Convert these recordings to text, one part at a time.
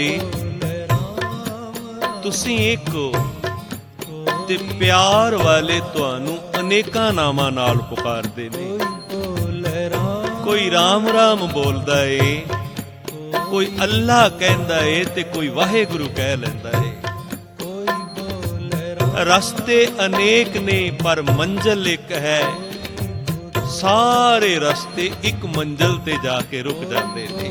तुसीं एक हो ते प्यार वाले तुहानू अनेकां नामां नाल पुकारदे ने। कोई राम राम बोलदा है, कोई अल्लाह कहंदा है ते कोई वाहेगुरु कह लैंदा है। रस्ते अनेक ने पर मंजिल एक है, सारे रस्ते एक मंजिल ते जाके रुक जाते ने।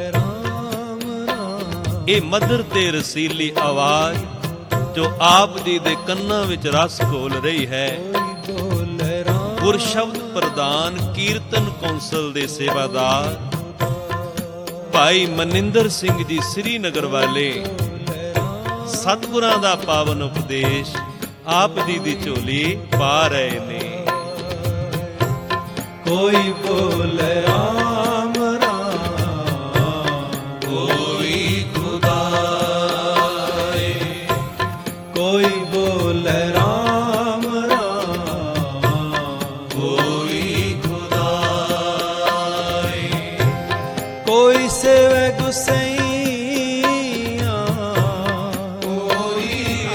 ये मधुर ते रसीली आवाज जो आप जी दे कन्नां विच रस घोल रही है, गुरशब्द प्रधान कीर्तन कौंसल दे सेवादार भाई मनिंदर सिंह जी श्रीनगर वाले सतगुरां दा पावन उपदेश आप जी दी झोली पा रहे ने। कोई बोल राम राम, कोई खुदा, कोई बोल राम राम, कोई खुदा, कोई सेवे गुसैया, कोई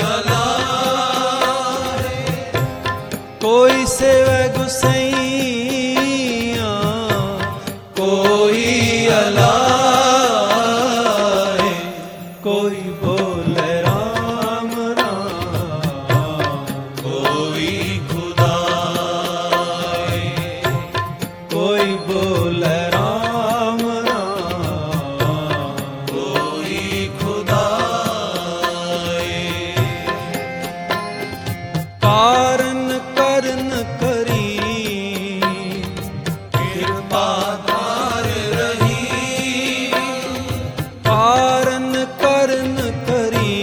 अल्लाह, कोई सेवे गुसैया, कोई अल्लाह, कोई बोल राम राम, कोई खुदा, कोई बोल राम राम, कोई खुदा। कारण करन करी, कृपा धार रही, कारण करन करी,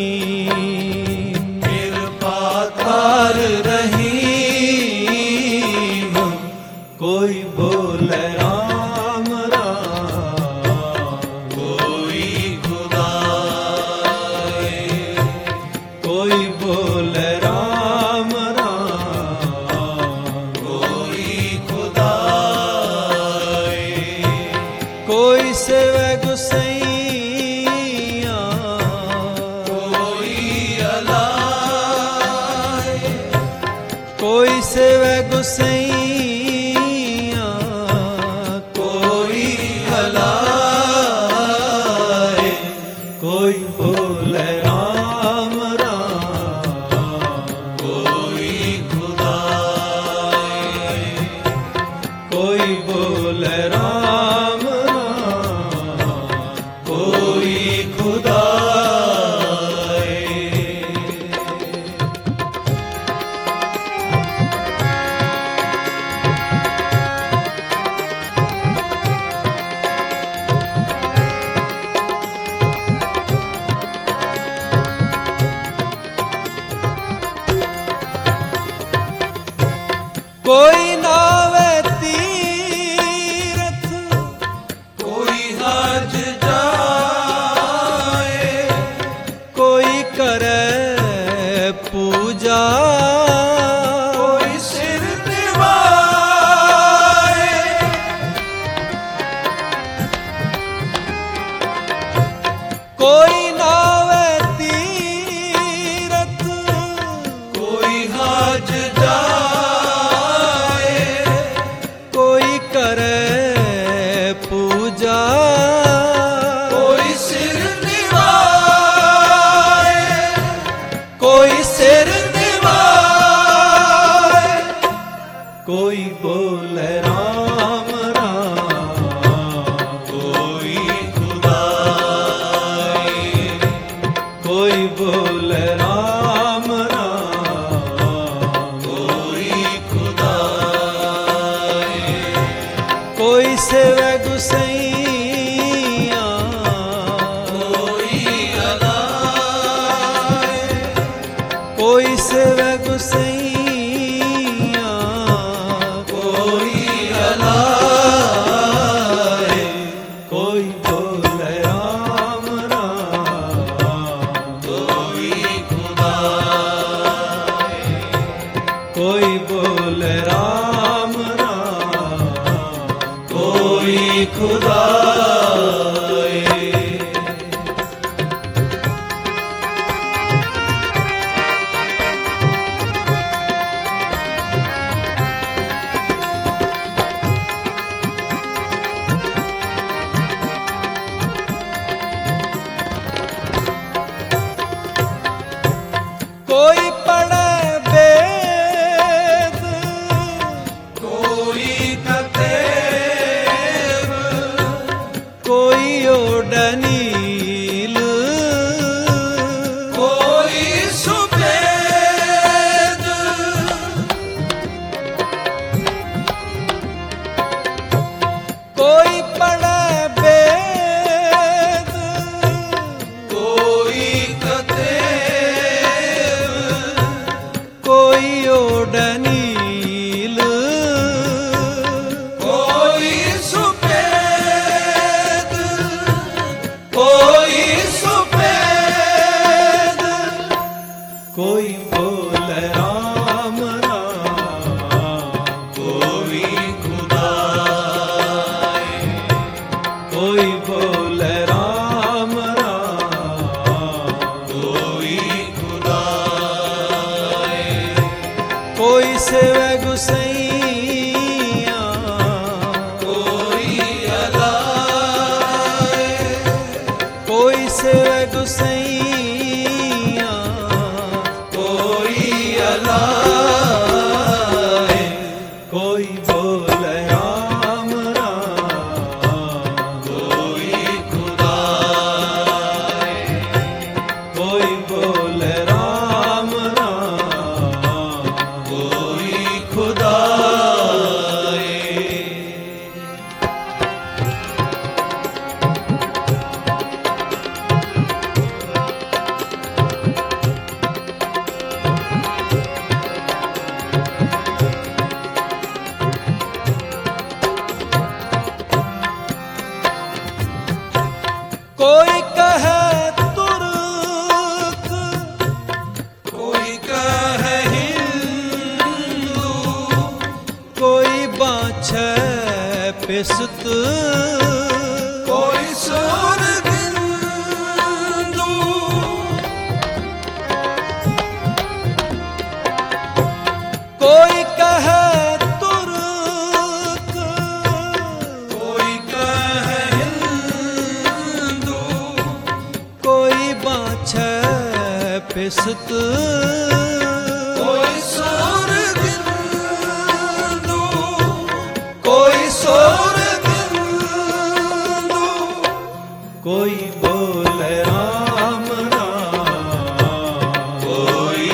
कृपा तार रही, कोई बोल राम राम, कोई खुदा, कोई बोल राम राम, कोई खुदा, कोई सेवे गुसैया, कोई अल्लाह, कोई सेवे गुसैया, कोई अल्लाह, कोई बोल राम राम, कोई खुदा, कोई बोल राम राम, कोई खुदा। कोई नावे तीरथ, कोई हज जाए, कोई करे पूजा, कोई सिर निवाए, कोई नावे तीरथ, कोई हज जाए, सेवै गुसैया कोई अलाए, कोई बोले राम राम, कोई खुदाए, कोई बोले राम राम, कोई खुदाए। कोई कहे तुर्क, कोई कहे हिंदू, कोई बाछे पिसत, कोई सुरबिंदु, कोई कहे तुर्क, कोई कहे हिंदू, कोई बाछे पिसत, कोई सुरबिंदु, कोई सुरबिंदु, कोई बोले राम राम, कोई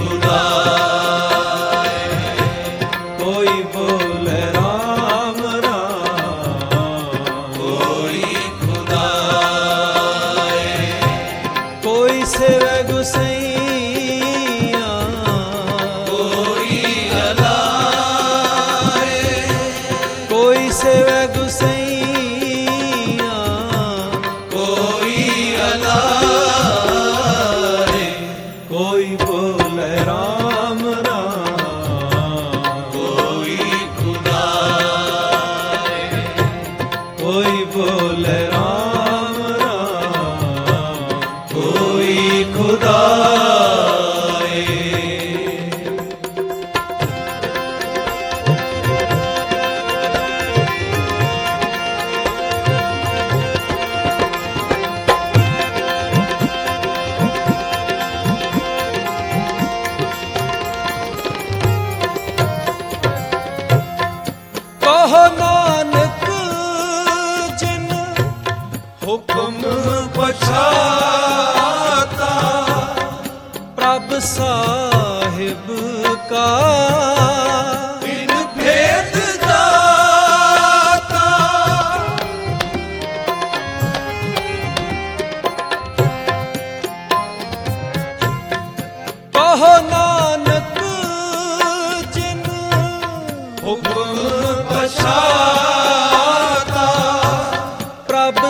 खुदाए, कोई बोले राम राम, कोई खुदाए, कोई सेवै गुसैया कोई अलाए, कोई सेवै गुसैया कोई अलाए, कोई बोले राम राम, कोई खुदाए, कोई बोले राम राम, कोई खुदाए। कहो नानक जिन हुक्म पछाता, प्रभ साहिब का, बिन भेद दाता, कहो नानक जिन हुक्म पछाता, प्रभ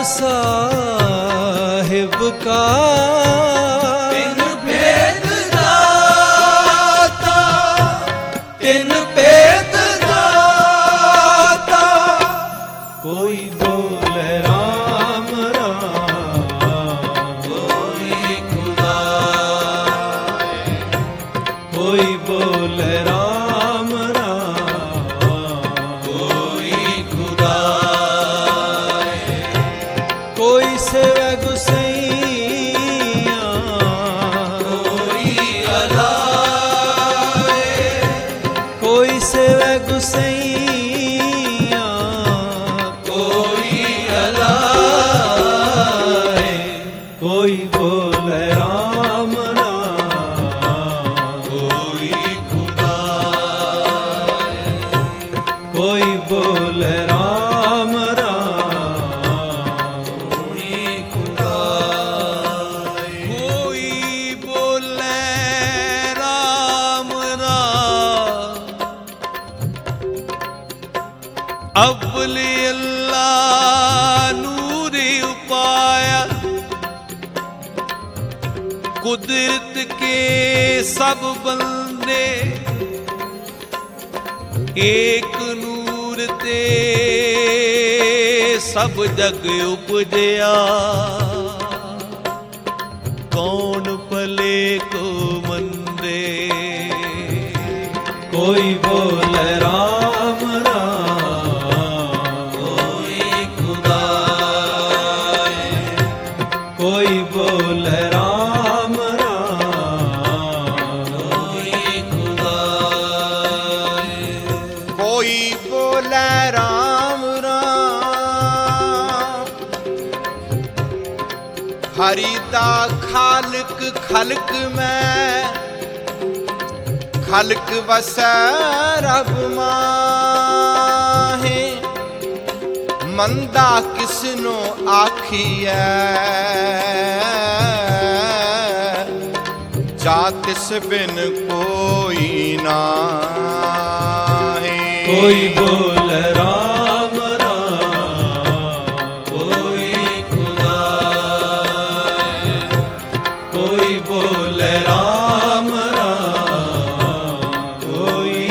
साहिब का, बिन भेद दाता, बिन भेद दाता, कोई बोले राम राम, कोई खुदाए, कोई बोले राम राम, कोई खुदाए, कोई सेवै गुसैया कोई अलाए, कोई सेवै गुसैया कोई अलाए, कोई बोले राम राम, कोई खुदाए, कोई बोले राम राम, कोई खुदाए, कोई बोले राम राम, अव्वली अल्लाह नूरी उपाया, कुदरत के सब बंदे एक नूर ते सब जग उपजया, कौन भले को मंदे, कोई बोले राम राम, कोई खुदाए, कोई बोले बोले राम राम। कोई खुदाए कोई बोले राम राम। हरि दा खालक खलक में खलक वसै रब माहे। मंदा किसनो आखिए जा तिस बिन कोई नाहे। कोई बोले राम राम। कोई खुदाए कोई बोले राम राम। कोई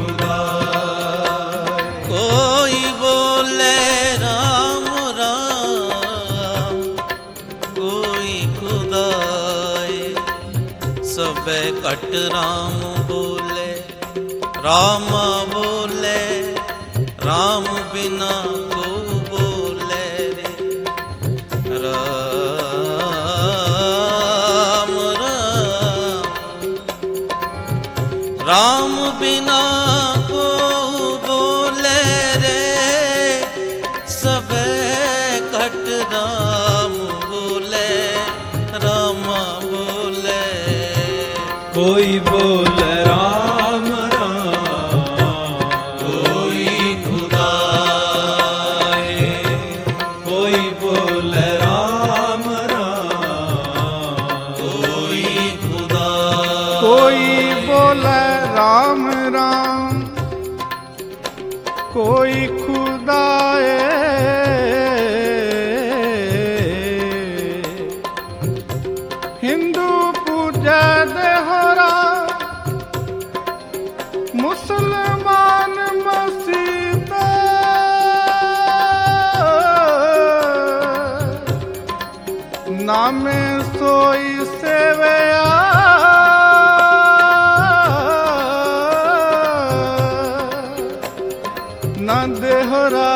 खुदाए कोई बोले राम राम। कोई खुदाए सबे कट राम बोले राम बोले राम बिना को बोले रे राम राम। राम बिना को बोले रे सबे कट राम बोले राम बोले। कोई बोले राम राम। कोई खुदाए कोई बोले राम राम। कोई खुदा कोई बोले राम राम। कोई खुदाए हिंदू पूजा देहरा मुसलमान मसीह नामे सोई सेवया ना देहरा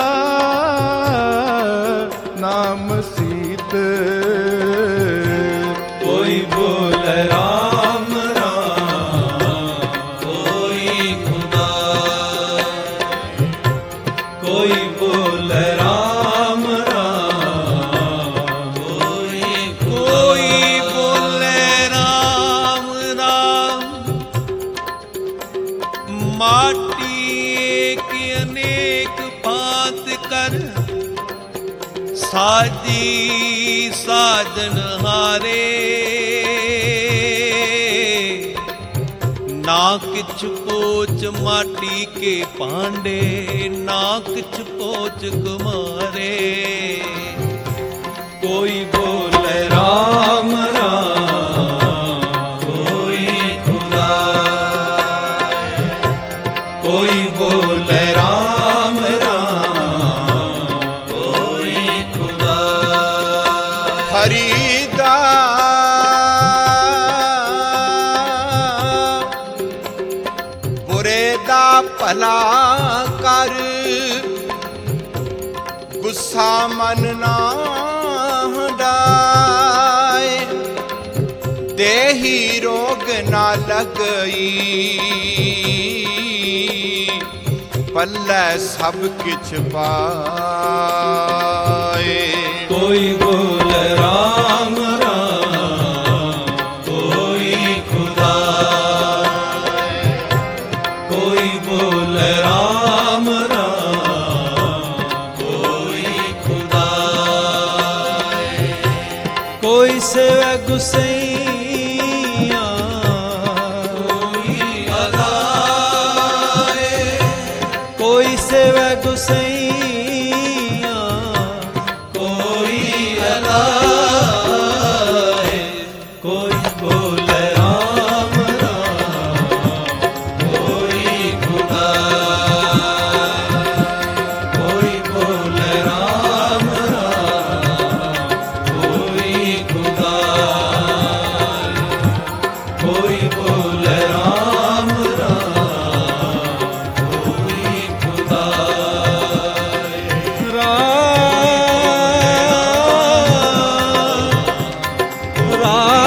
नाम सीत। कोई बोले राम राम। कोई खुदा कोई बोले राम राम। कोई कोई बोले राम राम। माटी की अनेक भांत कर साजी साजन हारे। ना किछ पोच माटी के पांडे ना किछ पोच कुमारे। कोई बोले राम राम। कोई खुदा कोई बोले राम राम। कोई खुदा हरिदा बुरे दा भला कर गुस्सा मन ना हटाए। देही रोग ना लगई पल्ले सब किछ पाए। कोई बोले राम राम। कोई खुदा कोई बोले राम राम। कोई खुदा कोई सेवा गुसैया। कोई अदाए कोई सेवा गुसैया। कोई अदाए कोई बोले राम राम। कोई खुदा कोई बोले राम राम। कोई खुदा राम